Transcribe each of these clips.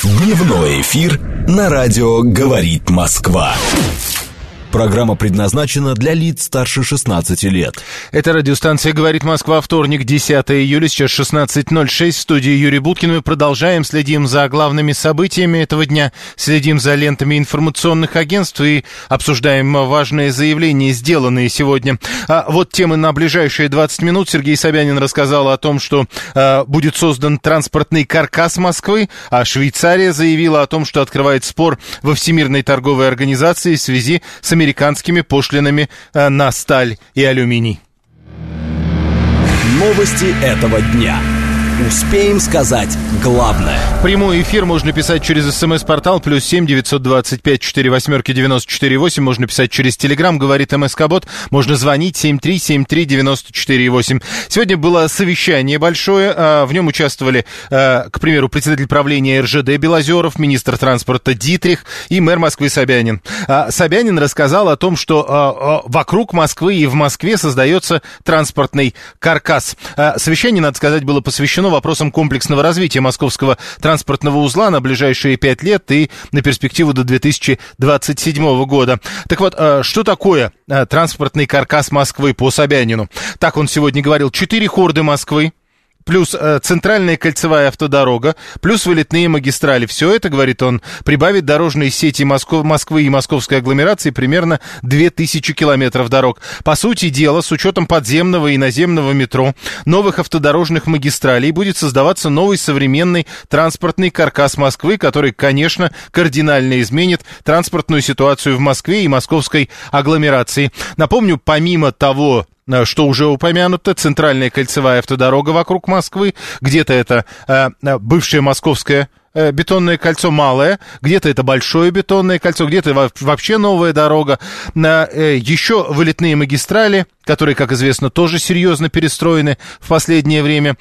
Дневной эфир на радио «Говорит Москва». Программа предназначена для лиц старше 16 лет. Это радиостанция «Говорит Москва», вторник, 10 июля, сейчас 16:06, в студии Юрий Буткин. Мы продолжаем, следим за главными событиями этого дня, следим за лентами информационных агентств и обсуждаем важные заявления, сделанные сегодня. Вот темы на ближайшие 20 минут. Сергей Собянин рассказал о том, что будет создан транспортный каркас Москвы, а Швейцария заявила о том, что открывает спор во Всемирной торговой организации в связи с американскими пошлинами на сталь и алюминий. Новости этого дня. Успеем сказать главное. Прямой эфир можно писать через СМС-портал +7 925 48 94 8. Можно писать через Телеграм, говорит МСК-бот. Можно звонить 7373 94 8. Сегодня было совещание большое. В нем участвовали, к примеру, председатель правления РЖД Белозеров, министр транспорта Дитрих и мэр Москвы Собянин. Собянин рассказал о том, что вокруг Москвы и в Москве создается транспортный каркас. Совещание, надо сказать, было посвящено вопросам комплексного развития московского транспортного узла на ближайшие 5 лет и на перспективу до 2027 года. Так вот, что такое транспортный каркас Москвы по Собянину? Так он сегодня говорил: 4 хорды Москвы, плюс центральная кольцевая автодорога, плюс вылетные магистрали. Все это, говорит он, прибавит дорожные сети Москвы и московской агломерации примерно 2000 километров дорог. По сути дела, с учетом подземного и наземного метро, новых автодорожных магистралей, будет создаваться новый современный транспортный каркас Москвы, который, конечно, кардинально изменит транспортную ситуацию в Москве и московской агломерации. Напомню, помимо того, что уже упомянуто, центральная кольцевая автодорога вокруг Москвы, где-то это бывшее московское бетонное кольцо малое, где-то это большое бетонное кольцо, где-то вообще новая дорога, еще вылетные магистрали, которые, как известно, тоже серьезно перестроены в последнее время,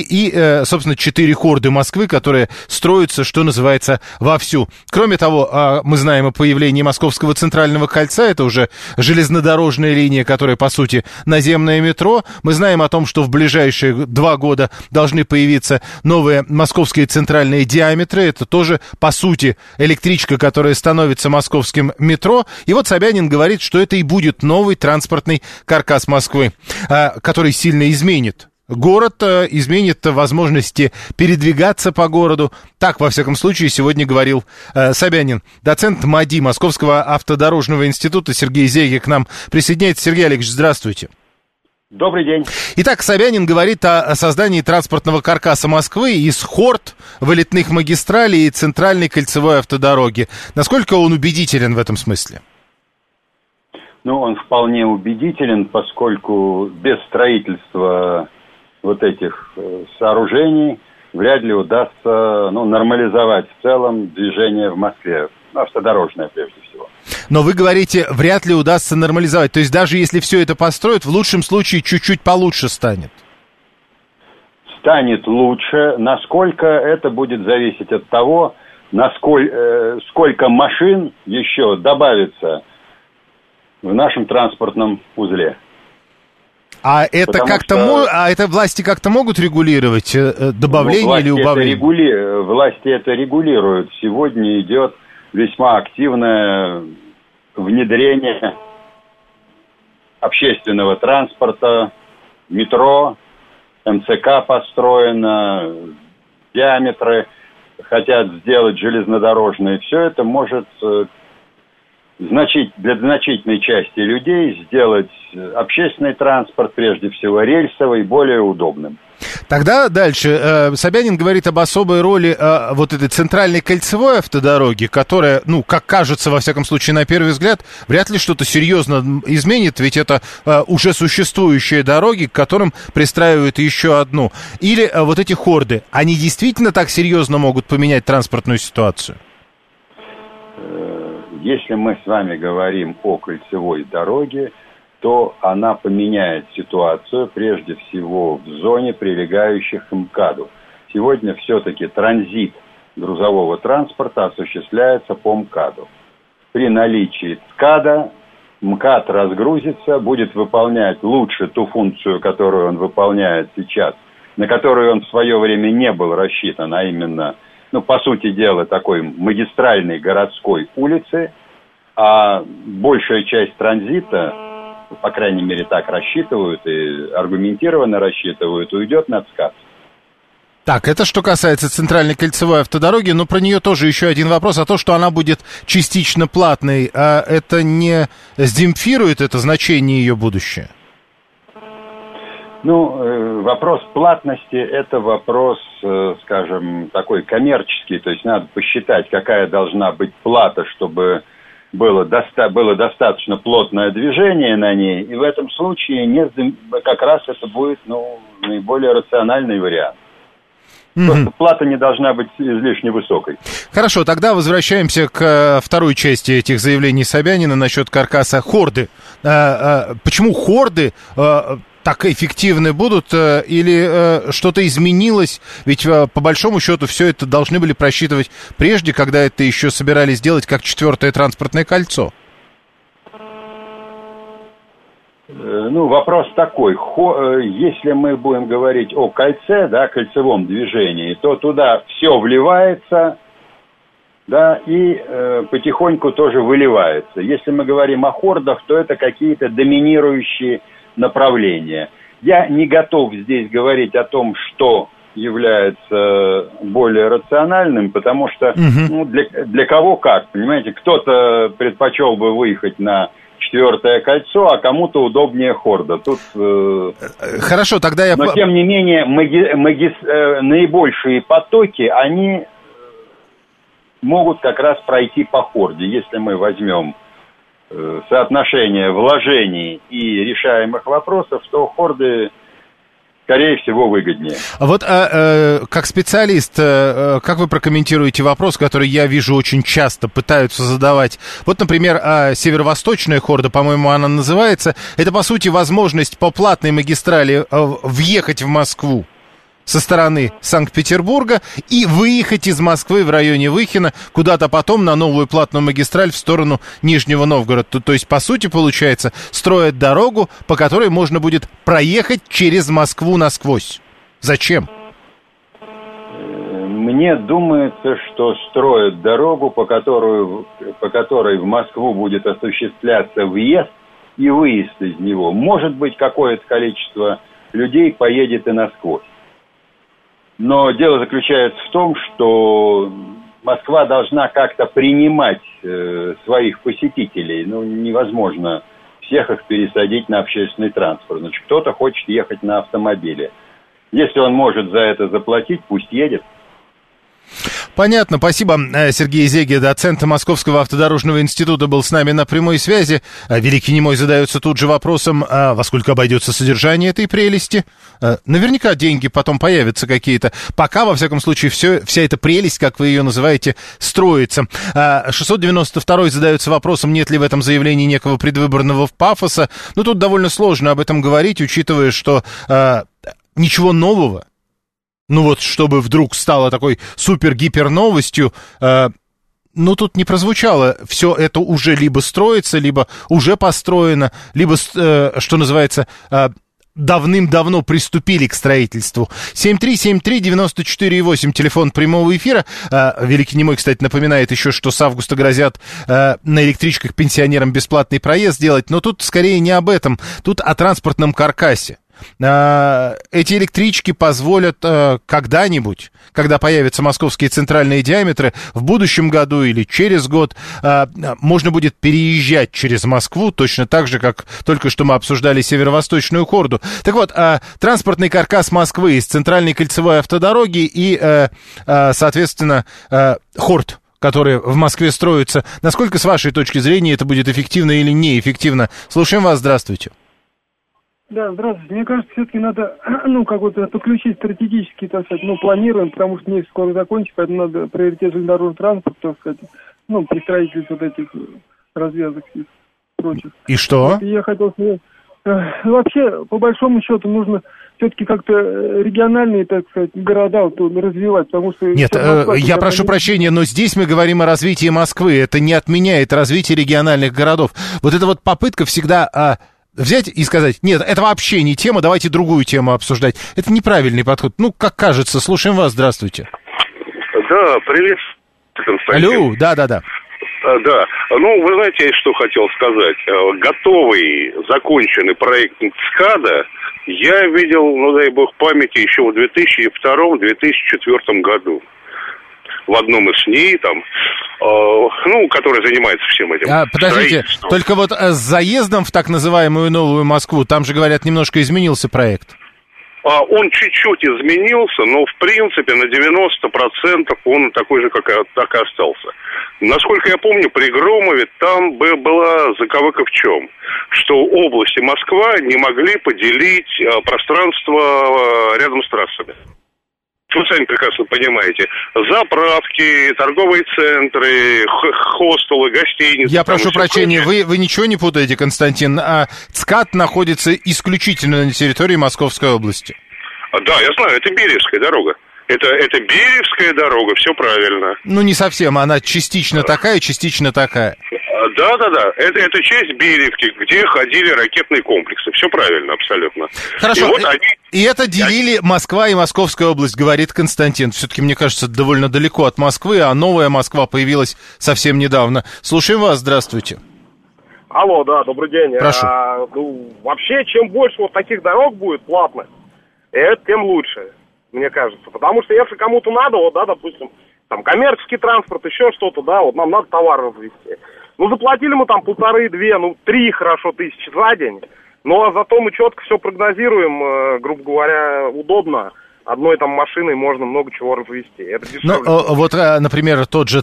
и собственно, 4 хорды Москвы, которые строятся, что называется, вовсю. Кроме того, мы знаем о появлении Московского центрального кольца, это уже железнодорожная линия, которая, по сути, наземное метро. Мы знаем о том, что в ближайшие 2 года должны появиться новые московские центральные диаметры. Это тоже, по сути, электричка, которая становится московским метро. И вот Собянин говорит, что это и будет новый транспортный каркас Москвы, который сильно изменит город, изменит возможности передвигаться по городу. Так, во всяком случае, сегодня говорил Собянин. Доцент МАДИ Московского автодорожного института Сергей Зеги к нам присоединяется. Сергей Олегович, здравствуйте. Добрый день. Итак, Собянин говорит о создании транспортного каркаса Москвы из хорд, вылетных магистралей и центральной кольцевой автодороги. Насколько он убедителен в этом смысле? Ну, он вполне убедителен, поскольку без строительства вот этих сооружений вряд ли удастся нормализовать в целом движение в Москве, автодорожное прежде всего. Но вы говорите, вряд ли удастся нормализовать. То есть даже если все это построят, в лучшем случае чуть-чуть получше станет? Станет лучше. Насколько это будет зависеть от того, сколько машин еще добавится в нашем транспортном узле. А это это власти как-то могут регулировать добавление или убавление? Власти это регулируют. Сегодня идет весьма активное внедрение общественного транспорта, метро, МЦК построено, диаметры хотят сделать железнодорожные. Все это может для значительной части людей сделать общественный транспорт, прежде всего рельсовый, более удобным. Тогда дальше. Собянин говорит об особой роли вот этой центральной кольцевой автодороги, которая, как кажется, во всяком случае, на первый взгляд, вряд ли что-то серьезно изменит, ведь это уже существующие дороги, к которым пристраивают еще одну. Или вот эти хорды, они действительно так серьезно могут поменять транспортную ситуацию? Если мы с вами говорим о кольцевой дороге, то она поменяет ситуацию прежде всего в зоне, прилегающих к МКАДу. Сегодня все-таки транзит грузового транспорта осуществляется по МКАДу. При наличии СКАДа МКАД разгрузится, будет выполнять лучше ту функцию, которую он выполняет сейчас, на которую он в свое время не был рассчитан, а именно по сути дела, такой магистральной городской улицы, а большая часть транзита, по крайней мере, так рассчитывают и аргументированно рассчитывают, уйдет на ЦКАД. Так, это что касается центральной кольцевой автодороги, но про нее тоже еще один вопрос, а то, что она будет частично платной, а это не сдемпфирует это значение ее будущее? Вопрос платности – это вопрос, скажем, такой коммерческий, то есть надо посчитать, какая должна быть плата, чтобы было достаточно плотное движение на ней, и в этом случае как раз это будет наиболее рациональный вариант. Просто плата не должна быть излишне высокой. Хорошо, тогда возвращаемся к второй части этих заявлений Собянина насчет каркаса хорды. Почему хорды так эффективны будут или что-то изменилось? Ведь по большому счету все это должны были просчитывать прежде, когда это еще собирались делать как 4-е транспортное кольцо. Вопрос такой. Если мы будем говорить о кольце, кольцевом движении, то туда все вливается, и потихоньку тоже выливается. Если мы говорим о хордах, то это какие-то доминирующие направления. Я не готов здесь говорить о том, что является более рациональным, потому что для кого как, понимаете, кто-то предпочел бы выехать на 4-е кольцо, а кому-то удобнее хорда. Тут, Хорошо, тогда я... Но, тем не менее, наибольшие потоки, они могут как раз пройти по хорде. Если мы возьмем соотношение вложений и решаемых вопросов, то хорды, скорее всего, выгоднее. Вот как специалист, как вы прокомментируете вопрос, который я вижу очень часто пытаются задавать? Вот, например, северо-восточная хорда, по-моему, она называется. Это, по сути, возможность по платной магистрали въехать в Москву со стороны Санкт-Петербурга и выехать из Москвы в районе Выхина куда-то потом на новую платную магистраль в сторону Нижнего Новгорода. То есть, по сути, получается, строят дорогу, по которой можно будет проехать через Москву насквозь. Зачем? Мне думается, что строят дорогу, по которой в Москву будет осуществляться въезд и выезд из него. Может быть, какое-то количество людей поедет и насквозь. Но дело заключается в том, что Москва должна как-то принимать своих посетителей. Невозможно всех их пересадить на общественный транспорт. Значит, кто-то хочет ехать на автомобиле. Если он может за это заплатить, пусть едет. Понятно, спасибо. Сергей Зеги, доцент Московского автодорожного института, был с нами на прямой связи. Великий немой задается тут же вопросом, во сколько обойдется содержание этой прелести. Наверняка деньги потом появятся какие-то. Пока, во всяком случае, вся эта прелесть, как вы ее называете, строится. 692-й задается вопросом, нет ли в этом заявлении некого предвыборного пафоса. Тут довольно сложно об этом говорить, учитывая, что ничего нового, чтобы вдруг стало такой супер-гипер новостью, тут не прозвучало. Все это уже либо строится, либо уже построено, либо, что называется, давным-давно приступили к строительству. 7373948, телефон прямого эфира. Великий немой, кстати, напоминает еще, что с августа грозят на электричках пенсионерам бесплатный проезд делать, но тут скорее не об этом, тут о транспортном каркасе. Эти электрички позволят когда-нибудь, когда появятся московские центральные диаметры, в будущем году или через год, можно будет переезжать через Москву, точно так же, как только что мы обсуждали северо-восточную хорду. Так вот, транспортный каркас Москвы из центральной кольцевой автодороги и, соответственно, хорд, которые в Москве строятся. Насколько, с вашей точки зрения, это будет эффективно или неэффективно? Слушаем вас, здравствуйте. Да, здравствуйте. Мне кажется, все-таки надо, подключить стратегически, планируем, потому что нефть скоро закончится, поэтому надо приоритет железнодорожный транспорт, при строительстве этих развязок и прочих. И что? Я хотел сказать, вообще, по большому счету, нужно все-таки как-то региональные, города развивать, потому что... Нет, я прошу прощения, но здесь мы говорим о развитии Москвы, это не отменяет развитие региональных городов. Вот эта вот попытка всегда... взять и сказать, нет, это вообще не тема, давайте другую тему обсуждать. Это неправильный подход. Как кажется, слушаем вас, здравствуйте. Да, привет, Константин. Алло, да. Да, ну, вы знаете, я что хотел сказать. Готовый, законченный проект ЦКАДа я видел, ну, дай бог памяти, еще в 2002-2004 году. В одном из СНИ, там, который занимается всем этим. Подождите, только вот с заездом в так называемую Новую Москву, там же, говорят, немножко изменился проект. Он чуть-чуть изменился, но, в принципе, на 90% он такой же, так и остался. Насколько я помню, при Громове там была заковыка в чем? Что область и Москва не могли поделить пространство рядом с трассами. Вы сами прекрасно понимаете. Заправки, торговые центры, хостелы, гостиницы. Я прошу прочения, вы ничего не путаете, Константин. ЦКАД находится исключительно на территории Московской области. Да, я знаю, это Бериевская дорога. Это Бериевская дорога, все правильно. Ну, не совсем, она частично такая, частично такая. Да. Это часть Бериевки, где ходили ракетные комплексы. Все правильно, абсолютно. Хорошо. И это делили Москва и Московская область, говорит Константин. Все-таки, мне кажется, довольно далеко от Москвы, а новая Москва появилась совсем недавно. Слушаем вас, здравствуйте. Алло, да, добрый день. Прошу. Вообще, чем больше вот таких дорог будет платных, тем лучше, мне кажется. Потому что если кому-то надо, вот, да, допустим, там, коммерческий транспорт, еще что-то, да, вот нам надо товар развезти. Ну, заплатили мы там 1,5-2, 3 хорошо тысячи за день. Ну, а зато мы четко все прогнозируем, грубо говоря, удобно. Одной там машиной можно много чего развезти. Это дешевле. Ну, вот, например, та же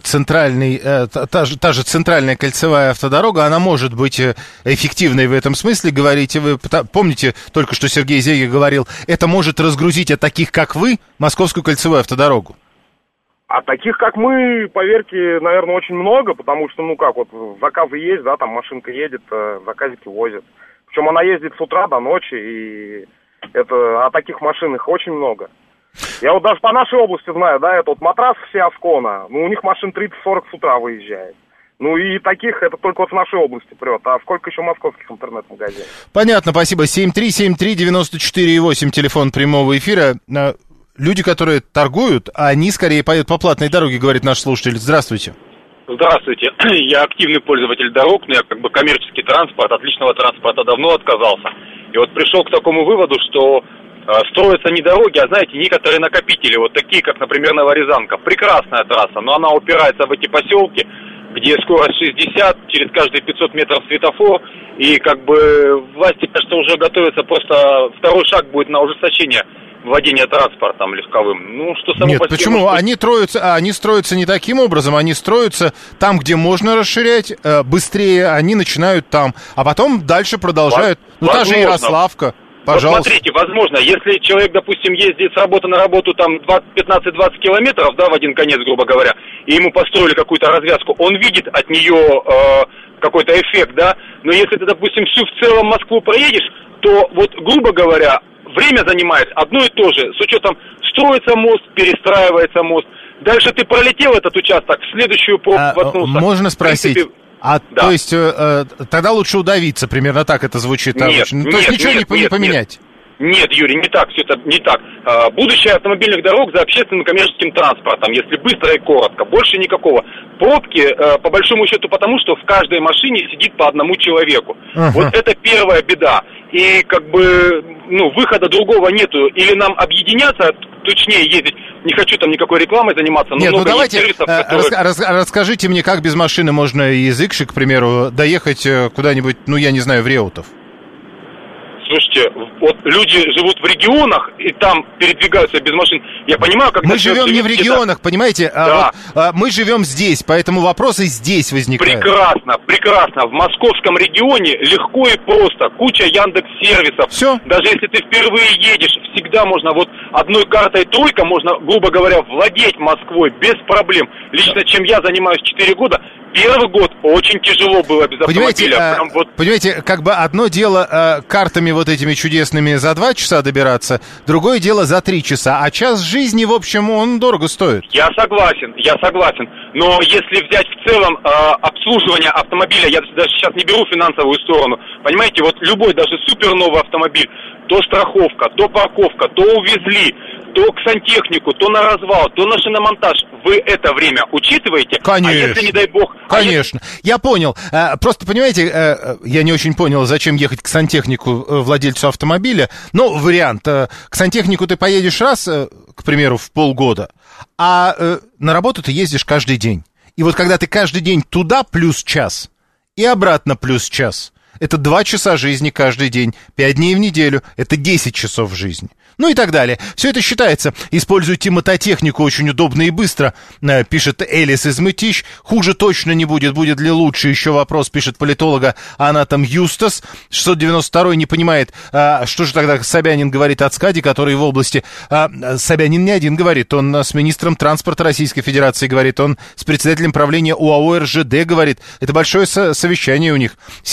центральная кольцевая автодорога, она может быть эффективной в этом смысле, говорите вы. Помните, только что Сергей Зегер говорил, это может разгрузить от таких, как вы, Московскую кольцевую автодорогу. А таких, как мы, поверьте, наверное, очень много, потому что, заказы есть, да, там машинка едет, заказики возят. Причем она ездит с утра до ночи, и а таких машин их очень много. Я вот даже по нашей области знаю, да, это вот матрас все Аскона, у них машин 30-40 с утра выезжает. Ну и таких это только вот в нашей области прет, а сколько еще московских интернет-магазинов? Понятно, спасибо. 7373948, телефон прямого эфира. Люди, которые торгуют, они скорее поедут по платной дороге, говорит наш слушатель. Здравствуйте. Здравствуйте. Я активный пользователь дорог, но я коммерческий транспорт, от личного транспорта давно отказался. И вот пришел к такому выводу, что строятся не дороги, а, знаете, некоторые накопители, вот такие, как, например, Новорязанка. Прекрасная трасса, но она упирается в эти поселки, где скорость 60, через каждые 500 метров светофор, и власти, кажется, уже готовятся, просто второй шаг будет на ужесточение владения транспортом легковым. Что само Нет, по себе... почему? Они строятся не таким образом, они строятся там, где можно расширять быстрее, они начинают там, а потом дальше продолжают. Та же Ярославка, пожалуйста. Смотрите, возможно, если человек, допустим, ездит с работы на работу там 15-20 километров, да, в один конец, грубо говоря, и ему построили какую-то развязку, он видит от нее какой-то эффект, да, но если ты, допустим, всю в целом Москву проедешь, то вот, грубо говоря, время занимает одно и то же, с учетом строится мост, перестраивается мост. Дальше ты пролетел этот участок, в следующую пробку воткнулся. Можно спросить, да. То есть тогда лучше удавиться, примерно так это звучит? Нет, то есть ничего не поменять? Нет, Юрий, не так, все это не так. Будущее автомобильных дорог за общественным коммерческим транспортом, если быстро и коротко, больше никакого. Пробки, по большому счету, потому что в каждой машине сидит по одному человеку. Вот это первая беда. И выхода другого нету. Или нам объединяться, точнее ездить, не хочу там никакой рекламой заниматься, но много давайте сервисов, которые... расскажите мне, как без машины можно из Икши, к примеру, доехать куда-нибудь, я не знаю, в Реутов? Слушайте, вот люди живут в регионах и там передвигаются без машин. Я понимаю, как... Мы живем не в регионах, понимаете? Да. Мы живем здесь, поэтому вопросы здесь возникают. Прекрасно. В московском регионе легко и просто. Куча Яндекс-сервисов. Все. Даже если ты впервые едешь, всегда можно одной картой тройка, можно, грубо говоря, владеть Москвой без проблем. Лично, чем я занимаюсь 4 года, первый год очень тяжело было без автомобиля. Понимаете, одно дело картами вот этими чудесными за 2 часа добираться, другое дело за 3 часа, а час жизни, в общем, он дорого стоит. Я согласен, но если взять в целом обслуживание автомобиля, я даже сейчас не беру финансовую сторону, понимаете, вот любой, даже супер новый автомобиль, то страховка, то парковка, то увезли, то к сантехнику, то на развал, то на шиномонтаж. Вы это время учитываете? Конечно. А если, не дай бог... Конечно. Я понял. Просто, понимаете, я не очень понял, зачем ехать к сантехнику, владельцу автомобиля. Но вариант. К сантехнику ты поедешь раз, к примеру, в полгода, а на работу ты ездишь каждый день. И вот когда ты каждый день туда плюс час и обратно плюс час, это 2 часа жизни каждый день, 5 дней в неделю, это 10 часов жизни. Ну и так далее. Все это считается. Используйте мототехнику очень удобно и быстро, пишет Элис из Мытищ. Хуже точно не будет. Будет ли лучше? Еще вопрос, пишет политолога Анатом Юстас. 692 не понимает, что же тогда Собянин говорит о ЦКАДе, который в области... Собянин не один говорит. Он с министром транспорта Российской Федерации говорит. Он с председателем правления УАО РЖД говорит. Это большое совещание у них.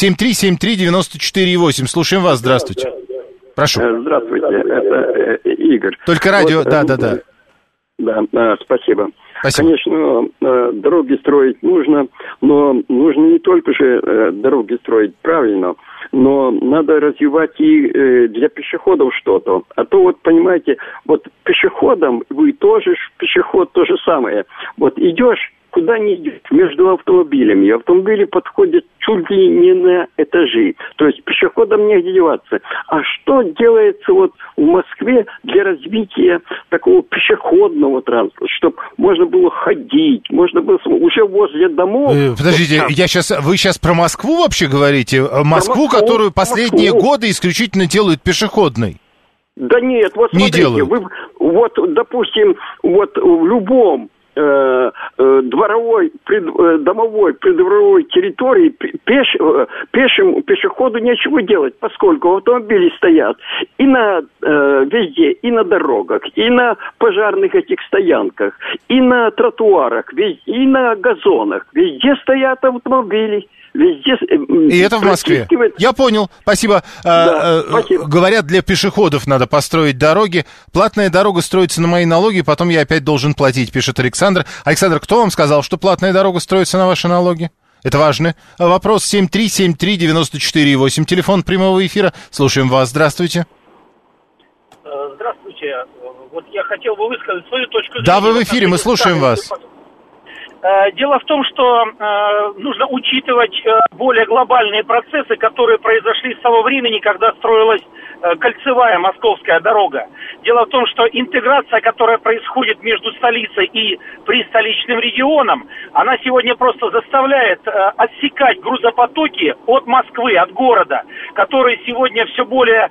7373948. Слушаем вас. Здравствуйте. Прошу. Здравствуйте, это Игорь. Только радио, вот, да. Да, спасибо. Спасибо. Конечно, дороги строить нужно, но нужно не только же дороги строить правильно, но надо развивать и для пешеходов что-то. А то вот, понимаете, вот пешеходам, вы тоже, пешеход то же самое. Вот идешь, куда ни идешь, между автомобилями. Автомобили подходят чуть ли не на этажи. То есть пешеходам негде деваться. А что делается вот в Москве для развития такого пешеходного транспорта, чтобы можно было ходить, можно было уже возле домов... Подождите, вот вы сейчас про Москву вообще говорите? Москву, которую последние годы исключительно делают пешеходной? Да нет, вот не смотрите, делают. Вот, допустим, вот в любом дворовой, домовой, придворовой территории пешеходу нечего делать, поскольку автомобили стоят и на везде, и на дорогах, и на пожарных этих стоянках, и на тротуарах, и на газонах. Везде стоят автомобили. Везде... И это в Москве. Я понял, спасибо. Спасибо. Говорят, для пешеходов надо построить дороги. Платная дорога строится на мои налоги, потом я опять должен платить, пишет Александр. Александр, кто вам сказал, что платная дорога строится на ваши налоги? Это важно. Вопрос 7373948, телефон прямого эфира. Слушаем вас, здравствуйте. Здравствуйте. Вот я хотел бы высказать свою точку зрения. Да, вы в эфире, мы слушаем вас. Дело в том, что нужно учитывать более глобальные процессы, которые произошли с того времени, когда строилась кольцевая московская дорога. Дело в том, что интеграция, которая происходит между столицей и пристоличным регионом, она сегодня просто заставляет отсекать грузопотоки от Москвы, от города, который сегодня все более,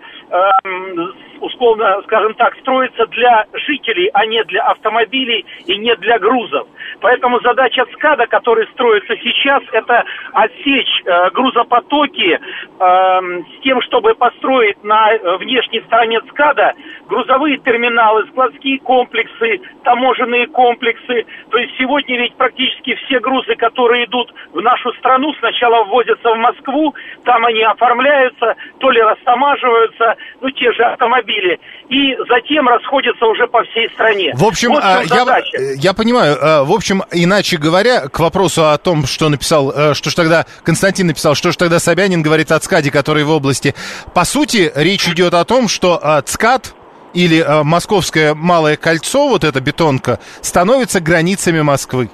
условно, скажем так, строится для жителей, а не для автомобилей и не для грузов. Поэтому задача ЦКАДа, который строится сейчас, это отсечь грузопотоки с тем, чтобы построить на внешней стороне ЦКАДа грузовые терминалы, складские комплексы, таможенные комплексы. То есть сегодня ведь практически все грузы, которые идут в нашу страну, сначала ввозятся в Москву, там они оформляются, то ли растамаживаются, те же автомобили, и затем расходятся уже по всей стране. В общем, вот я понимаю, в общем, иначе говоря, к вопросу о том, что написал, что ж тогда Константин написал, что ж тогда Собянин говорит о ЦКАДе, который в области. По сути, речь идет о том, что ЦКАД или Московское Малое Кольцо, вот эта бетонка, становится границами Москвы.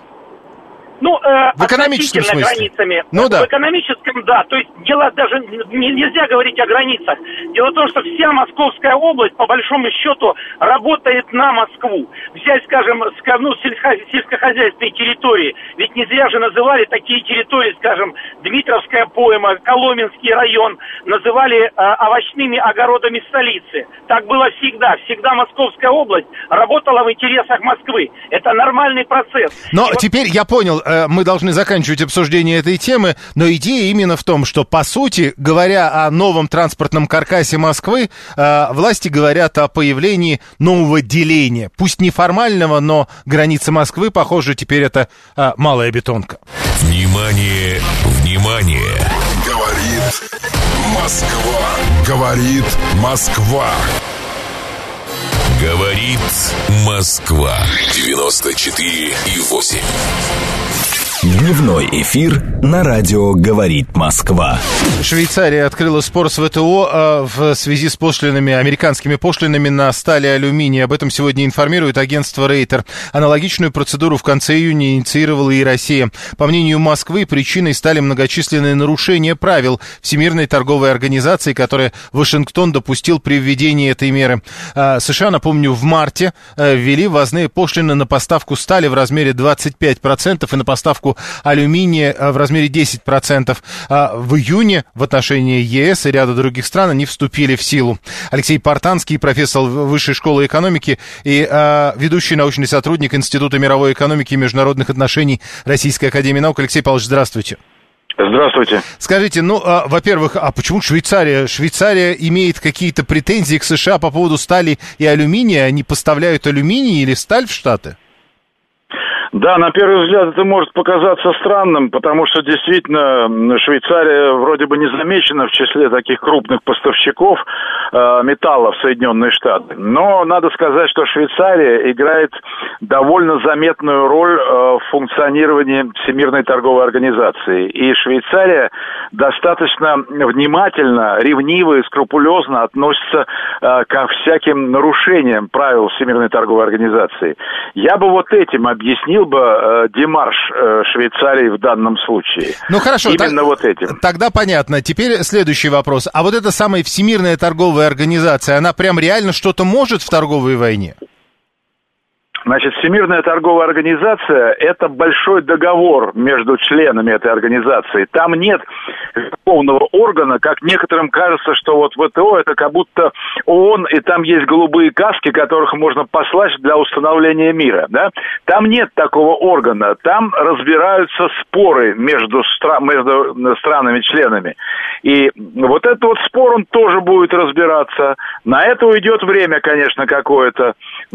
В экономическом смысле. Границами. Да. В экономическом, да. То есть дело даже нельзя говорить о границах. Дело в том, что вся Московская область, по большому счету, работает на Москву. Взять, скажем, сельскохозяйственные территории. Ведь не зря же называли такие территории, скажем, Дмитровская пойма, Коломенский район, называли овощными огородами столицы. Так было всегда. Всегда Московская область работала в интересах Москвы. Это нормальный процесс. Но теперь я понял, мы должны заканчивать обсуждение этой темы, но идея именно в том, что, по сути, говоря о новом транспортном каркасе Москвы, власти говорят о появлении нового деления. Пусть неформального, но границы Москвы, похоже, теперь это малая бетонка. Внимание, внимание! Говорит Москва. Говорит Москва. Говорит Москва. 94,8. Дневной эфир на радио «Говорит Москва». Швейцария открыла спор с ВТО в связи с пошлинами, американскими пошлинами на сталь и алюминий. Об этом сегодня информирует агентство Рейтер. Аналогичную процедуру в конце июня инициировала и Россия. По мнению Москвы, причиной стали многочисленные нарушения правил Всемирной торговой организации, которые Вашингтон допустил при введении этой меры. США, напомню, в марте ввели ввозные пошлины на поставку стали в размере 25% и на поставку алюминия в размере 10%. В июне в отношении ЕС и ряда других стран они вступили в силу. Алексей Портанский, профессор Высшей школы экономики и ведущий научный сотрудник Института мировой экономики и международных отношений Российской академии наук. Алексей Павлович, здравствуйте. Здравствуйте. Скажите, во-первых, почему Швейцария? Швейцария имеет какие-то претензии к США по поводу стали и алюминия? Они поставляют алюминий или сталь в Штаты? Да, на первый взгляд это может показаться странным, потому что действительно Швейцария вроде бы не замечена в числе таких крупных поставщиков металла в Соединенные Штаты. Но надо сказать, что Швейцария играет довольно заметную роль в функционировании Всемирной торговой организации. И Швейцария достаточно внимательно, ревниво и скрупулезно относится ко всяким нарушениям правил Всемирной торговой организации. Я бы вот этим объяснил бы демарш Швейцарии в данном случае. Ну хорошо, именно вот этим. Тогда понятно. Теперь следующий вопрос. А вот эта самая Всемирная торговая организация, она прям реально что-то может в торговой войне? Значит, Всемирная торговая организация – это большой договор между членами этой организации. Там нет верховного органа, как некоторым кажется, что вот ВТО – это как будто ООН, и там есть голубые каски, которых можно послать для установления мира. Да? Там нет такого органа. Там разбираются споры между странами-членами. И вот этот вот спор, он тоже будет разбираться. На это уйдет время, конечно, какое-то.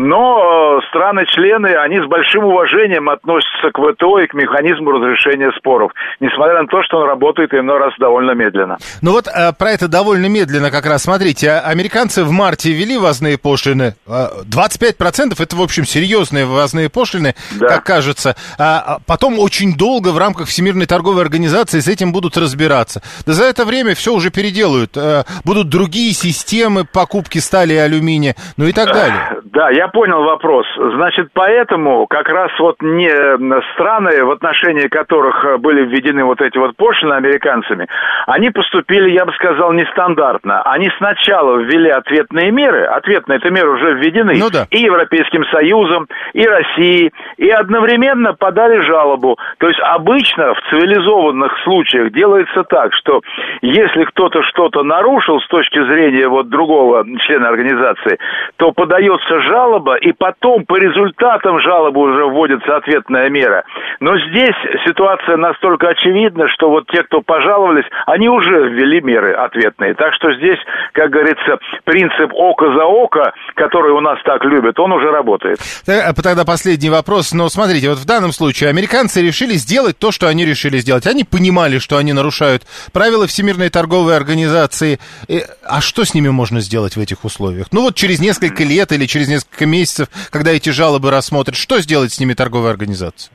Но страны-члены, они с большим уважением относятся к ВТО и к механизму разрешения споров, несмотря на то, что он работает иной раз довольно медленно. Ну вот про это довольно медленно как раз. Смотрите, американцы в марте ввели ввозные пошлины. 25% это, в общем, серьезные ввозные пошлины, да, как кажется. Потом очень долго в рамках Всемирной торговой организации с этим будут разбираться. Да за это время все уже переделают. Будут другие системы покупки стали и алюминия, ну и так далее. Да, я понял вопрос. Значит, поэтому как раз вот не страны, в отношении которых были введены вот эти вот пошлины американцами, они поступили, я бы сказал, нестандартно. Они сначала ввели ответные меры, ответные-то меры уже введены, ну да, и Европейским Союзом, и Россией, и одновременно подали жалобу. То есть обычно в цивилизованных случаях делается так, что если кто-то что-то нарушил с точки зрения вот другого члена организации, то подается жалоба, и потом по результатам жалобы уже вводится ответная мера. Но здесь ситуация настолько очевидна, что вот те, кто пожаловались, они уже ввели меры ответные. Так что здесь, как говорится, принцип око за око, который у нас так любят, он уже работает. Тогда последний вопрос. Но смотрите, вот в данном случае американцы решили сделать то, что они решили сделать. Они понимали, что они нарушают правила Всемирной торговой организации. А что с ними можно сделать в этих условиях? Ну вот через несколько лет или через несколько месяцев, когда эти жалобы рассмотрят, что сделать с ними торговая организация?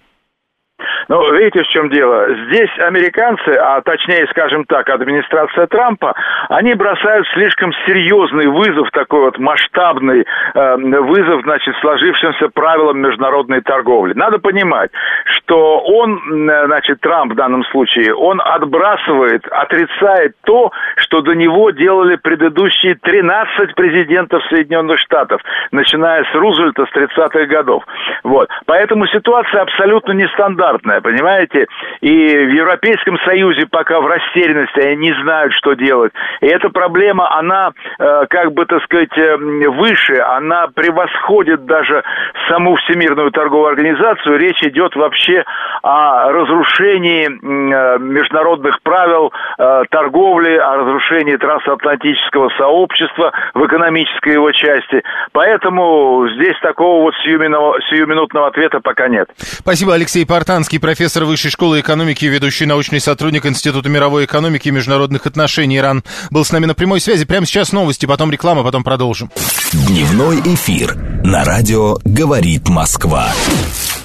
Ну, видите, в чем дело? Здесь американцы, а точнее, скажем так, администрация Трампа, они бросают слишком серьезный вызов, такой вот масштабный вызов, значит, сложившимся правилам международной торговли. Надо понимать, что он, значит, Трамп в данном случае, он отбрасывает, отрицает то, что до него делали предыдущие 13 президентов Соединенных Штатов, начиная с Рузвельта с 30-х годов. Вот. Поэтому ситуация абсолютно нестандартная. Понимаете, и в Европейском Союзе пока в растерянности, они не знают, что делать. И эта проблема, она, как бы, так сказать, выше, она превосходит даже саму Всемирную торговую организацию. Речь идет вообще о разрушении международных правил торговли, о разрушении трансатлантического сообщества в экономической его части. Поэтому здесь такого вот сиюминутного ответа пока нет. Спасибо, Алексей Портанский, профессор Высшей школы экономики и ведущий научный сотрудник Института мировой экономики и международных отношений РАН, был с нами на прямой связи. Прямо сейчас новости, потом реклама, потом продолжим. Дневной эфир на радио «Говорит Москва».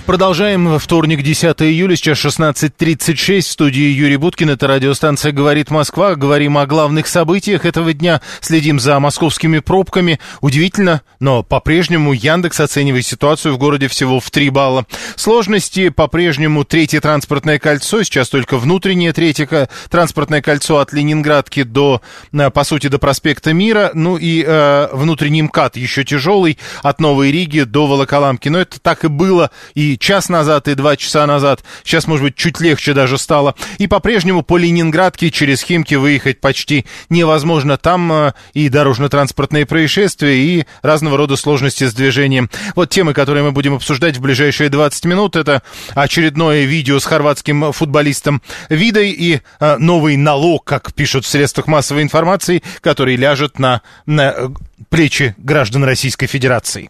Продолжаем. Вторник, 10 июля, сейчас 16:36. В студии Юрий Буткин. Это радиостанция «Говорит Москва». Говорим о главных событиях этого дня. Следим за московскими пробками. Удивительно, но по-прежнему Яндекс оценивает ситуацию в городе всего в 3 балла. Сложности по-прежнему третье транспортное кольцо. Сейчас только внутреннее третье транспортное кольцо от Ленинградки до, по сути, до проспекта Мира. Ну и внутренний МКАД еще тяжелый от Новой Риги до Волоколамки. Но это так и было и час назад, и 2 часа назад. Сейчас, может быть, чуть легче даже стало. И по-прежнему по Ленинградке через Химки выехать почти невозможно. Там и дорожно-транспортные происшествия, и разного рода сложности с движением. Вот темы, которые мы будем обсуждать в ближайшие 20 минут. Это очередное видео с хорватским футболистом Видой и новый налог, как пишут в средствах массовой информации, который ляжет на плечи граждан Российской Федерации.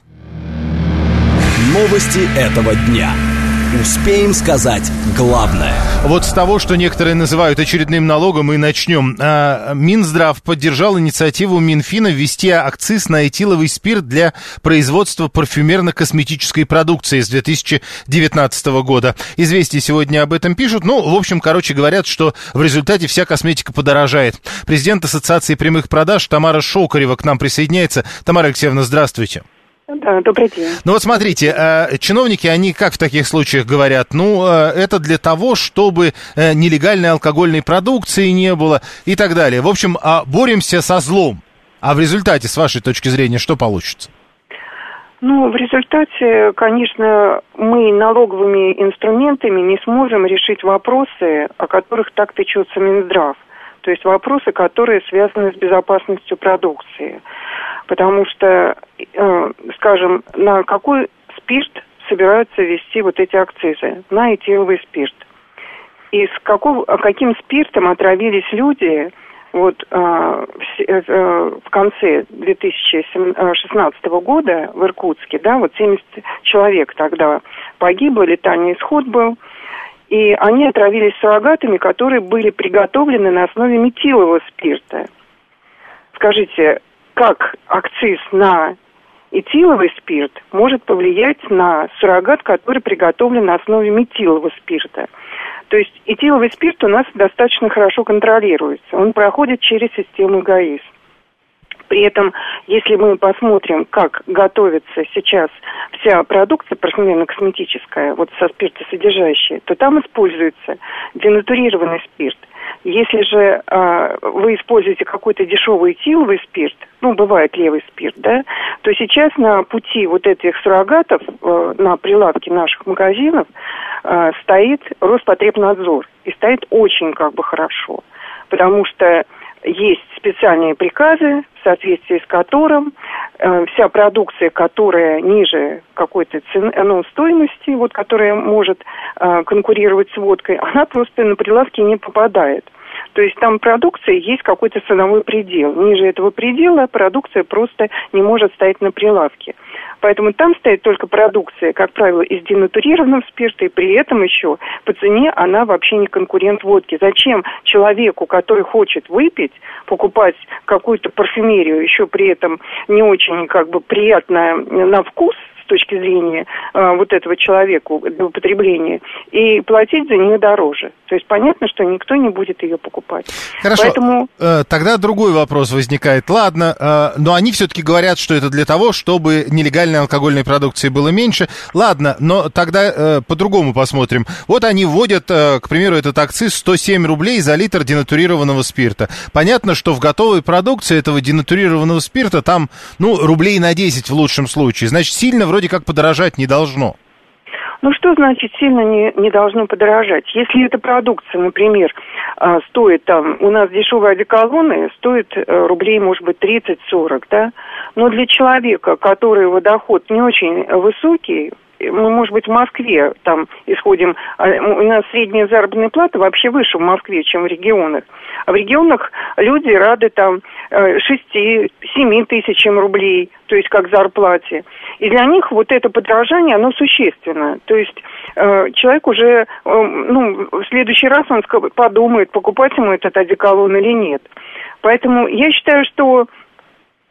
Новости этого дня. Успеем сказать главное. Вот с того, что некоторые называют очередным налогом, и начнем. Минздрав поддержал инициативу Минфина ввести акциз на этиловый спирт для производства парфюмерно-косметической продукции с 2019 года. «Известия» сегодня об этом пишут. Ну, в общем, говорят, что в результате вся косметика подорожает. Президент Ассоциации прямых продаж Тамара Шокарева к нам присоединяется. Тамара Алексеевна, здравствуйте. Да, добрый день. Ну вот смотрите, чиновники, они как в таких случаях говорят? Ну, это для того, чтобы нелегальной алкогольной продукции не было и так далее. В общем, боремся со злом. А в результате, с вашей точки зрения, что получится? Ну, в результате, конечно, мы налоговыми инструментами не сможем решить вопросы, о которых так печется Минздрав. То есть вопросы, которые связаны с безопасностью продукции. Потому что, скажем, на какой спирт собираются ввести вот эти акцизы? На этиловый спирт. И каким спиртом отравились люди вот в конце 2016 года в Иркутске, да, вот 70 человек тогда погибло, летальный исход был. И они отравились суррогатами, которые были приготовлены на основе метилового спирта. Скажите, как акциз на этиловый спирт может повлиять на суррогат, который приготовлен на основе метилового спирта? То есть этиловый спирт у нас достаточно хорошо контролируется. Он проходит через систему ГАИС. При этом, если мы посмотрим, как готовится сейчас вся продукция парфюмерно-косметическая, вот со спиртосодержащей, то там используется денатурированный спирт. Если же вы используете какой-то дешевый этиловый спирт, ну, бывает левый спирт, да, то сейчас на пути вот этих суррогатов на прилавке наших магазинов стоит Роспотребнадзор. И стоит очень хорошо, потому что есть специальные приказы, в соответствии с которым вся продукция, которая ниже какой-то стоимости, вот, которая может конкурировать с водкой, она просто на прилавки не попадает. То есть там продукция есть какой-то ценовой предел. Ниже этого предела продукция просто не может стоять на прилавке. Поэтому там стоит только продукция, как правило, из денатурированного спирта, и при этом еще по цене она вообще не конкурент водке. Зачем человеку, который хочет выпить, покупать какую-то парфюмерию, еще при этом не очень приятная на вкус, с точки зрения вот этого человека для употребления, и платить за нее дороже. То есть понятно, что никто не будет ее покупать. Хорошо, поэтому... Тогда другой вопрос возникает. Ладно, но они все-таки говорят, что это для того, чтобы нелегальной алкогольной продукции было меньше. Ладно, но тогда по-другому посмотрим. Вот они вводят, к примеру, этот акциз 107 рублей за литр денатурированного спирта. Понятно, что в готовой продукции этого денатурированного спирта там, рублей на 10 в лучшем случае. Значит, сильно вроде как подорожать не должно. Ну, что значит сильно не должно подорожать? Если эта продукция, например, стоит у нас дешевые одеколоны, стоит рублей, может быть, 30-40, да? Но для человека, который его доход не очень высокий, мы, может быть, в Москве там исходим, у нас средняя заработная плата вообще выше в Москве, чем в регионах. А в регионах люди рады 6-7 тысячам рублей, то есть как зарплате. И для них вот это подорожание, оно существенно. То есть человек уже, в следующий раз он подумает, покупать ему этот одеколон или нет. Поэтому я считаю, что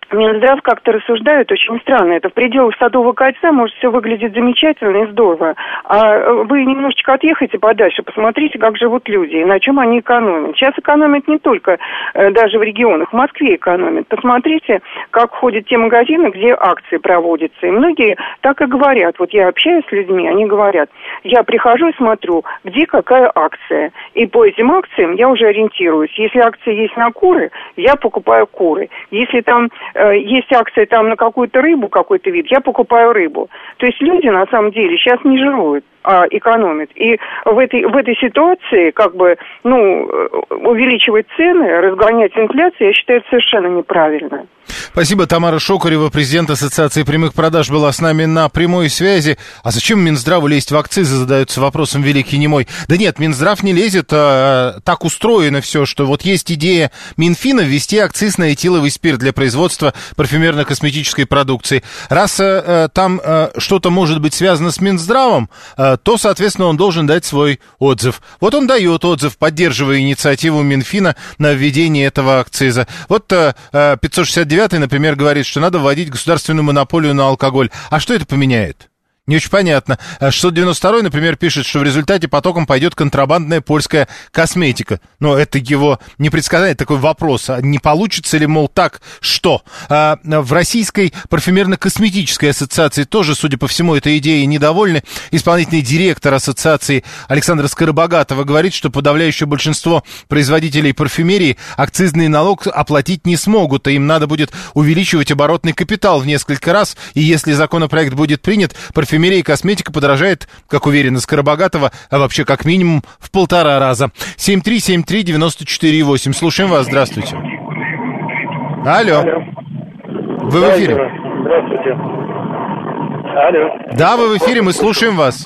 Минздрав как-то рассуждает очень странно. Это в пределах Садового кольца может все выглядеть замечательно и здорово. А вы немножечко отъехайте подальше, посмотрите, как живут люди и на чем они экономят. Сейчас экономят не только даже в регионах, в Москве экономят. Посмотрите, как ходят те магазины, где акции проводятся. И многие так и говорят. Вот я общаюсь с людьми, они говорят, я прихожу и смотрю, где какая акция. И по этим акциям я уже ориентируюсь. Если акция есть на куры, я покупаю куры. Если там есть акции там на какую-то рыбу, какой-то вид, я покупаю рыбу. То есть люди на самом деле сейчас не жируют, а экономят. И в этой ситуации как бы, увеличивать цены, разгонять инфляцию, я считаю, совершенно неправильно. Спасибо. Тамара Шокарева, президент Ассоциации прямых продаж, была с нами на прямой связи. А зачем Минздраву лезть в акцизы, задается вопросом великий немой. Да нет, Минздрав не лезет, так устроено все, что вот есть идея Минфина ввести акциз на этиловый спирт для производства парфюмерно-косметической продукции. Раз там что-то может быть связано с Минздравом, то, соответственно, он должен дать свой отзыв. Вот он дает отзыв, поддерживая инициативу Минфина на введение этого акциза. Вот 569-й, например, говорит, что надо вводить государственную монополию на алкоголь. А что это поменяет? Не очень понятно. 692-й, например, пишет, что в результате потоком пойдет контрабандная польская косметика. Но это его непредсказание, такой вопрос. А не получится ли, мол, так, что? В Российской парфюмерно-косметической ассоциации тоже, судя по всему, этой идеей недовольны. Исполнительный директор ассоциации Александра Скоробогатова говорит, что подавляющее большинство производителей парфюмерии акцизный налог оплатить не смогут, и им надо будет увеличивать оборотный капитал в несколько раз. И если законопроект будет принят, парфюмерия и косметика подорожает, как уверена Скоробогатова, а вообще как минимум в 1,5 раза. 7373948. Слушаем вас. Здравствуйте. Алло. Вы в эфире. Здравствуйте. Алло. Да, вы в эфире, мы слушаем вас.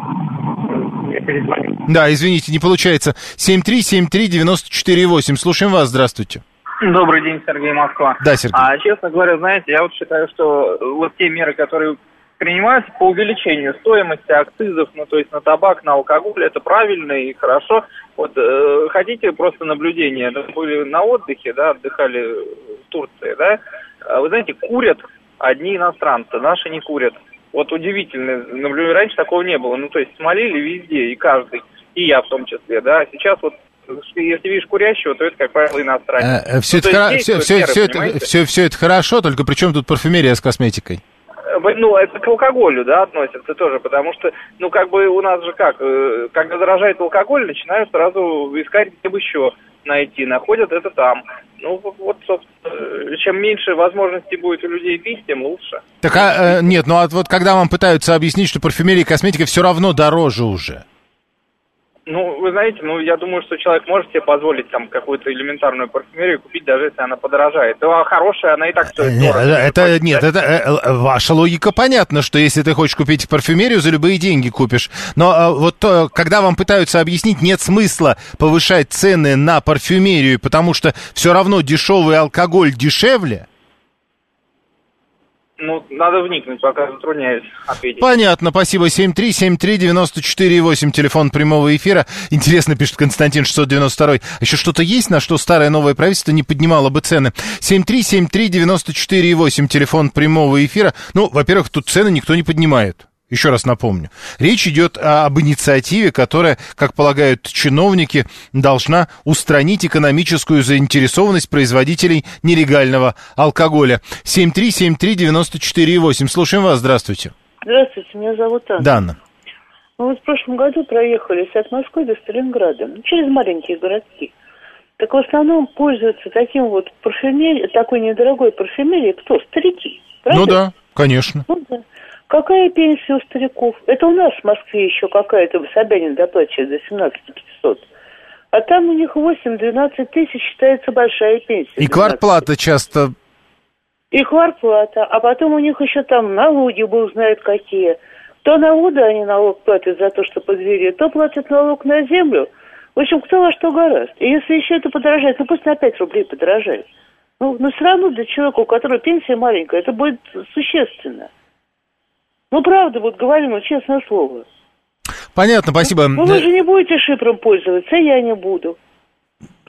Да, извините, не получается. 7373948. Слушаем вас. Здравствуйте. Добрый день, Сергей, Москва. Да, Сергей. Честно говоря, знаете, я вот считаю, что вот те меры, которые принимаются по увеличению стоимости акцизов, то есть на табак, на алкоголь, это правильно и хорошо. Вот хотите просто наблюдение, были на отдыхе, да, отдыхали в Турции, да, вы знаете, курят одни иностранцы, наши не курят. Вот удивительно, наблюдение, раньше такого не было, то есть смолили везде, и каждый, и я в том числе, да, сейчас вот если видишь курящего, то это, как правило, иностранец. Все это хорошо, только при чем тут парфюмерия с косметикой? Это к алкоголю, да, относится тоже, потому что, у нас же когда дорожает алкоголь, начинают сразу искать, где бы еще найти, находят это там. Собственно, чем меньше возможностей будет у людей пить, тем лучше. Так, нет, вот когда вам пытаются объяснить, что парфюмерия и косметика все равно дороже уже. Вы знаете, я думаю, что человек может себе позволить там какую-то элементарную парфюмерию купить, даже если она подорожает. А хорошая, она и так стоит дорого. Ваша логика понятна, что если ты хочешь купить парфюмерию, за любые деньги купишь. Но когда вам пытаются объяснить, нет смысла повышать цены на парфюмерию, потому что все равно дешевый алкоголь дешевле. Надо вникнуть, пока затрудняюсь ответить. Понятно, спасибо. 7373948, телефон прямого эфира. Интересно, пишет Константин 692. Еще что-то есть, на что старое новое правительство не поднимало бы цены? 7373948, телефон прямого эфира. Во-первых, тут цены никто не поднимает. Еще раз напомню. Речь идет об инициативе, которая, как полагают чиновники, должна устранить экономическую заинтересованность производителей нелегального алкоголя. 7373948. Слушаем вас. Здравствуйте. Здравствуйте, меня зовут Анна. Да, Анна. Мы в прошлом году проехались от Москвы до Сталинграда, через маленькие городки. Так в основном пользуются таким такой недорогой парфюмерией кто? Старики. Правда? Да, конечно. Да. Какая пенсия у стариков? Это у нас в Москве еще какая-то, Собянин доплачивает до 17 500. А там у них 8-12 тысяч считается большая пенсия. И квартплата часто. И квартплата. А потом у них еще там налоги, бог знает какие. То на воду они налог платят за то, что подвели, то платят налог на землю. В общем, кто во что гораст. И если еще это подорожает, пусть на 5 рублей подорожает. Но все равно для человека, у которого пенсия маленькая, это будет существенно. Правда, говорю, честное слово. Понятно, спасибо. Вы же не будете шипром пользоваться, я не буду.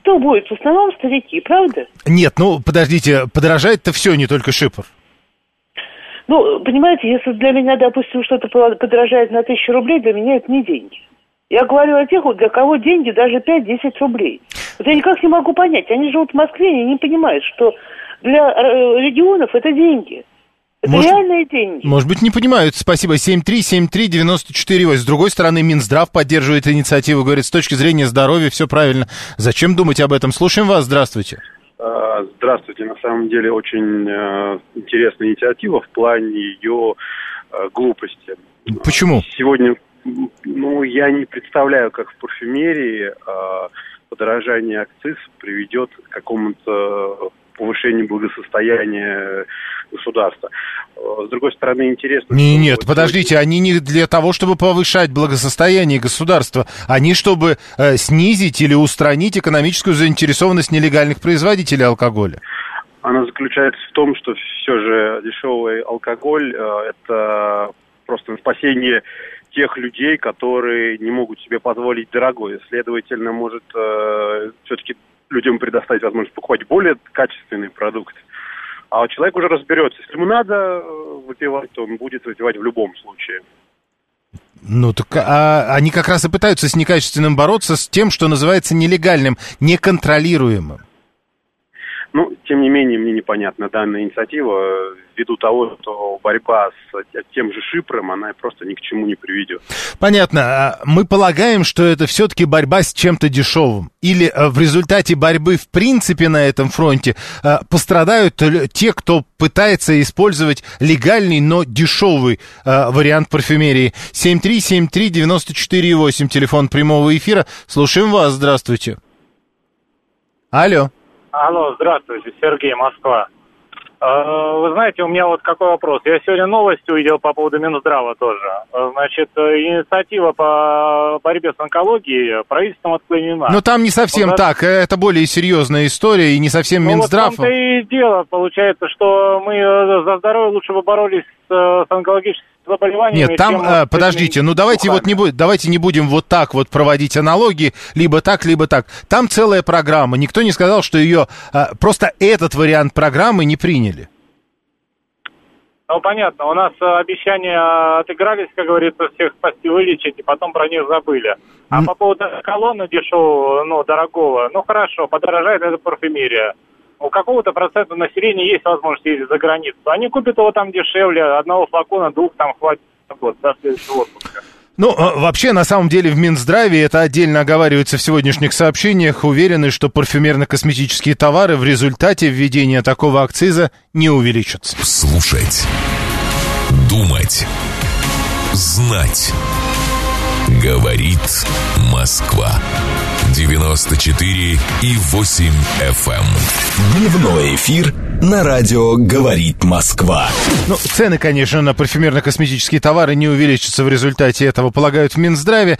Кто будет? В основном старики, правда? Нет, подождите, подорожает-то все, не только шипр. Понимаете, если для меня, допустим, что-то подорожает на 1000 рублей, для меня это не деньги. Я говорю о тех, для кого деньги даже 5-10 рублей. Я никак не могу понять. Они живут в Москве, они не понимают, что для регионов это деньги. Это реальные деньги. Может быть, не понимают. Спасибо. 7373948. С другой стороны, Минздрав поддерживает инициативу. Говорит, с точки зрения здоровья все правильно. Зачем думать об этом? Слушаем вас. Здравствуйте. Здравствуйте. На самом деле, очень интересная инициатива в плане ее глупости. Почему? Сегодня, я не представляю, как в парфюмерии подорожание акциз приведет к какому-то повышению благосостояния государства. С другой стороны, интересно... Нет, подождите, они не для того, чтобы повышать благосостояние государства, они чтобы снизить или устранить экономическую заинтересованность нелегальных производителей алкоголя. Она заключается в том, что все же дешевый алкоголь это просто спасение тех людей, которые не могут себе позволить дорогое. Следовательно, может все-таки людям предоставить возможность покупать более качественный продукт. А человек уже разберется. Если ему надо выпивать, то он будет выпивать в любом случае. Они как раз и пытаются с некачественным бороться, с тем, что называется нелегальным, неконтролируемым. Тем не менее, мне непонятна данная инициатива, ввиду того, что борьба с тем же шипром, она просто ни к чему не приведет. Понятно. Мы полагаем, что это все-таки борьба с чем-то дешевым. Или в результате борьбы в принципе на этом фронте пострадают те, кто пытается использовать легальный, но дешевый вариант парфюмерии. 7373948, телефон прямого эфира. Слушаем вас. Здравствуйте. Алло, здравствуйте, Сергей, Москва. Вы знаете, у меня вот какой вопрос. Я сегодня новости увидел по поводу Минздрава тоже. Значит, инициатива по борьбе с онкологией правительством отклонена. Там не совсем так. Это более серьезная история и не совсем Минздрав. В том-то и дело. Получается, что мы за здоровье лучше бы боролись с онкологическими заболеваниями. Нет, там, подождите, давайте не будем вот так вот проводить аналогии, либо так, либо так. Там целая программа. Никто не сказал, что ее просто этот вариант программы не приняли. Понятно. У нас обещания отыгрались, как говорится, всех спасти, вылечить, и потом про них забыли. А по поводу колонны дешевого, дорогого, хорошо, подорожает эта парфюмерия. У какого-то процента населения есть возможность ездить за границу. Они купят его там дешевле, одного флакона, 2 там хватит до следующего отпуска. Вообще, на самом деле, в Минздраве это отдельно оговаривается в сегодняшних сообщениях. Уверены, что парфюмерно-косметические товары в результате введения такого акциза не увеличатся. Слушать, думать, знать. Говорит Москва. 94,8 FM. Дневной эфир на радио «Говорит Москва». Цены, конечно, на парфюмерно-косметические товары не увеличатся в результате этого, полагают в Минздраве.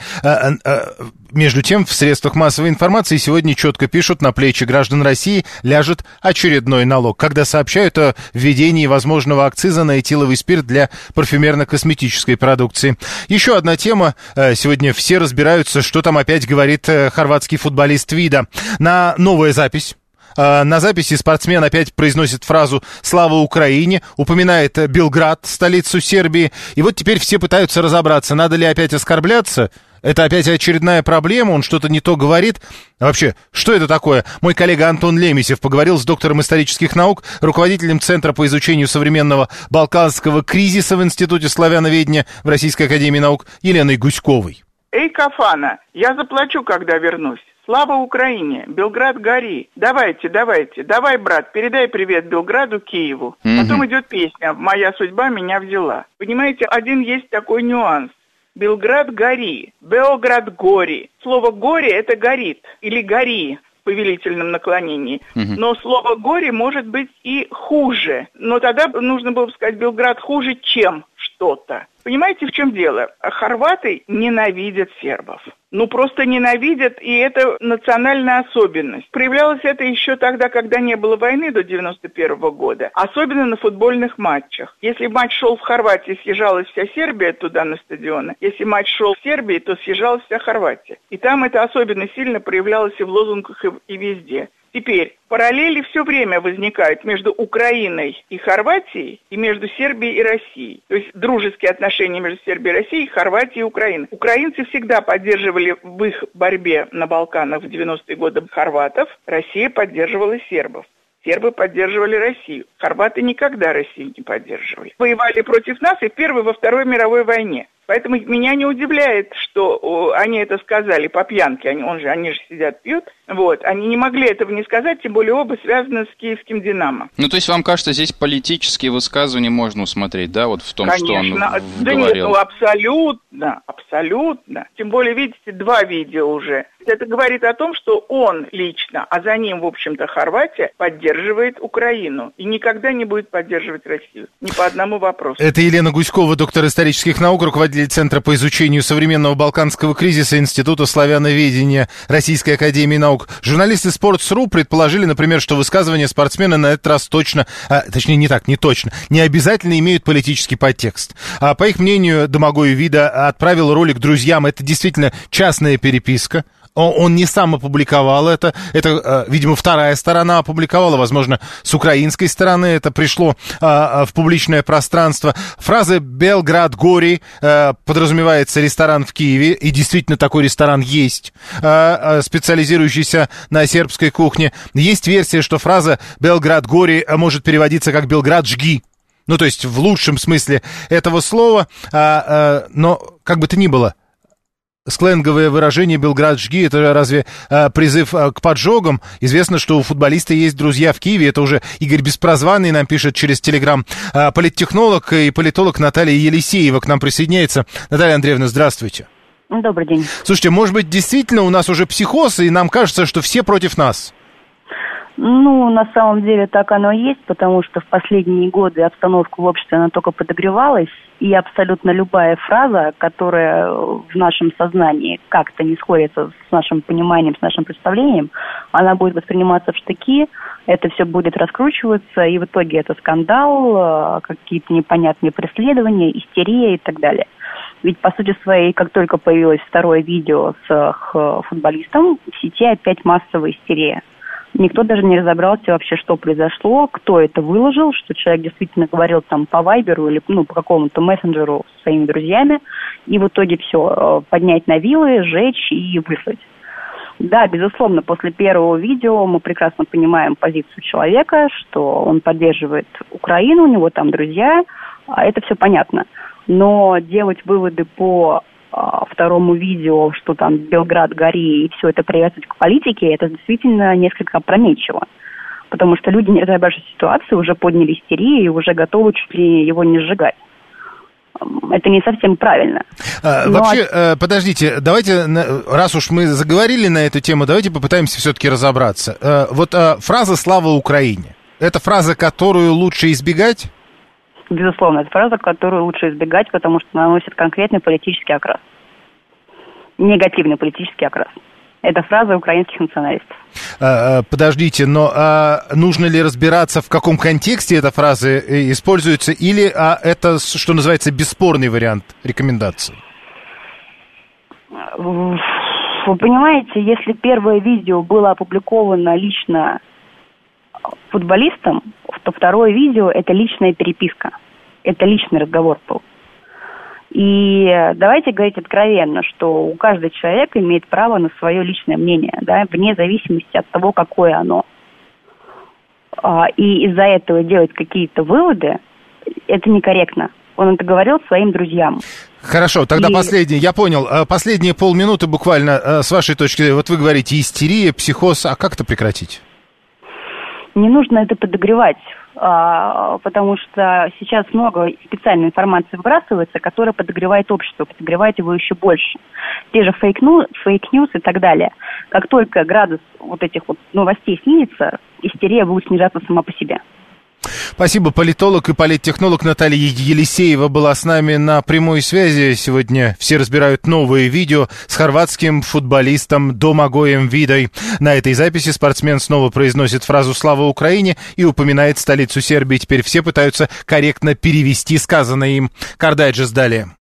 Между тем, в средствах массовой информации сегодня четко пишут, на плечи граждан России ляжет очередной налог, когда сообщают о введении возможного акциза на этиловый спирт для парфюмерно-косметической продукции. Еще одна тема. Сегодня все разбираются, что там опять говорит хорватский футболист Вида. Новая запись. На записи спортсмен опять произносит фразу «Слава Украине», упоминает Белград, столицу Сербии. И вот теперь все пытаются разобраться, надо ли опять оскорбляться. Это опять очередная проблема, он что-то не то говорит. А вообще, что это такое? Мой коллега Антон Лемесев поговорил с доктором исторических наук, руководителем Центра по изучению современного балканского кризиса в Институте славяноведения в Российской академии наук Еленой Гуськовой. Эй, Кафана, я заплачу, когда вернусь. Слава Украине! Белград, гори! Давайте, давай, брат, передай привет Белграду, Киеву. Потом идет песня «Моя судьба меня взяла». Понимаете, один есть такой нюанс. Белград, гори, Белград, гори. Слово «горе» — это «горит» или «гори» в повелительном наклонении. Но слово «горе» может быть и хуже. Но тогда нужно было бы сказать «Белград хуже, чем что-то». Понимаете, в чем дело? Хорваты ненавидят сербов. просто ненавидят, и это национальная особенность. Проявлялось это еще тогда, когда не было войны до 91 года, особенно на футбольных матчах. Если матч шел в Хорватии, съезжалась вся Сербия туда на стадионы. Если матч шел в Сербии, то съезжалась вся Хорватия. И там это особенно сильно проявлялось и в лозунгах, и везде. Теперь, параллели все время возникают между Украиной и Хорватией, и между Сербией и Россией. То есть дружеские отношения между Сербией и Россией, Хорватией и Украиной. Украинцы всегда поддерживали в их борьбе на Балканах в 90-е годы хорватов, Россия поддерживала сербов. Сербы поддерживали Россию. Хорваты никогда Россию не поддерживали. Воевали против нас и в Первой, и во Второй мировой войне. Поэтому меня не удивляет, что они это сказали по пьянке. Они же сидят, пьют. Вот. Они не могли этого не сказать, тем более оба связаны с киевским «Динамо». Ну, то есть вам кажется, здесь политические высказывания можно усмотреть, да, вот в том, конечно, что он да говорил? Нет, абсолютно. Тем более, видите, 2 видео уже. Это говорит о том, что он лично, а за ним, в общем-то, Хорватия, поддерживает Украину и никогда не будет поддерживать Россию. Ни по одному вопросу. Это Елена Гуськова, доктор исторических наук, руководитель Центра по изучению современного балканского кризиса Института славяноведения Российской академии наук. Журналисты Sports.ru предположили, например, что высказывания спортсмена на этот раз не обязательно имеют политический подтекст. По их мнению, Домагой Вида отправил ролик друзьям. Это действительно частная переписка. Он не сам опубликовал это, видимо, вторая сторона опубликовала, возможно, с украинской стороны это пришло в публичное пространство. Фраза «Белград-Гори» подразумевается ресторан в Киеве, и действительно такой ресторан есть, специализирующийся на сербской кухне. Есть версия, что фраза «Белград-Гори» может переводиться как «Белград-Жги». Ну, то есть в лучшем смысле этого слова, но как бы то ни было, сленговое выражение «Белград-жги» — это разве призыв к поджогам? Известно, что у футболиста есть друзья в Киеве. Это уже Игорь Беспрозванный нам пишет через Телеграм. Политтехнолог и политолог Наталья Елисеева к нам присоединяется. Наталья Андреевна, здравствуйте. Добрый день. Слушайте, может быть, действительно у нас уже психоз, и нам кажется, что все против нас? Ну, на самом деле так оно и есть, потому что в последние годы обстановка в обществе, она только подогревалась, и абсолютно любая фраза, которая в нашем сознании как-то не сходится с нашим пониманием, с нашим представлением, она будет восприниматься в штыки, это все будет раскручиваться, и в итоге это скандал, какие-то непонятные преследования, истерия и так далее. Ведь, по сути своей, как только появилось второе видео с футболистом, в сети опять массовая истерия. Никто даже не разобрался вообще, что произошло, кто это выложил, что человек действительно говорил там по Вайберу или по какому-то мессенджеру со своими друзьями, и в итоге все, поднять на вилы, сжечь и выслать. Да, безусловно, после первого видео мы прекрасно понимаем позицию человека, что он поддерживает Украину, у него там друзья, это все понятно. Но делать выводы по второму видео, что там Белград, гори, и все это привязывать к политике, это действительно несколько опрометчиво. Потому что люди, не разобравшись в ситуации, уже подняли истерию и уже готовы чуть ли его не сжигать. Это не совсем правильно. Вообще, подождите, давайте, раз уж мы заговорили на эту тему, давайте попытаемся все-таки разобраться. Вот фраза «Слава Украине» — это фраза, которую лучше избегать? Безусловно, это фраза, которую лучше избегать, потому что она носит конкретный политический окрас. Негативный политический окрас. Это фраза украинских националистов. Подождите, но нужно ли разбираться, в каком контексте эта фраза используется, или это, что называется, бесспорный вариант рекомендации? Вы понимаете, если первое видео было опубликовано лично футболистам, то второе видео – это личная переписка. Это личный разговор был. И давайте говорить откровенно, что у каждого человека имеет право на свое личное мнение, да, вне зависимости от того, какое оно. И из-за этого делать какие-то выводы – это некорректно. Он это говорил своим друзьям. Хорошо, тогда последнее, я понял. Последние полминуты буквально, с вашей точки зрения. Вот вы говорите истерия, психоз, а как это прекратить? Не нужно это подогревать, потому что сейчас много специальной информации выбрасывается, которая подогревает общество, подогревает его еще больше. Те же фейк-ньюс и так далее. Как только градус вот этих вот новостей снизится, истерия будет снижаться сама по себе. Спасибо. Политолог и политтехнолог Наталья Елисеева была с нами на прямой связи. Сегодня все разбирают новые видео с хорватским футболистом Домагоем Видой. На этой записи спортсмен снова произносит фразу «Слава Украине» и упоминает столицу Сербии. Теперь все пытаются корректно перевести сказанное им. Кардаджис далее.